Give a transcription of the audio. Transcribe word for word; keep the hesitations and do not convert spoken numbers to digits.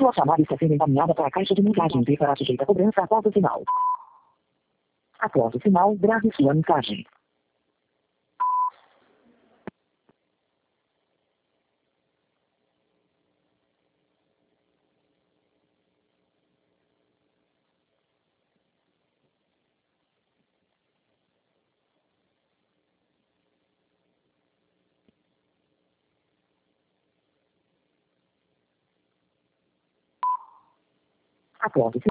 Sua chamada está sendo encaminhada para a caixa de mensagens e será sujeita a cobrança após o sinal. Após o sinal, grave sua mensagem. Após o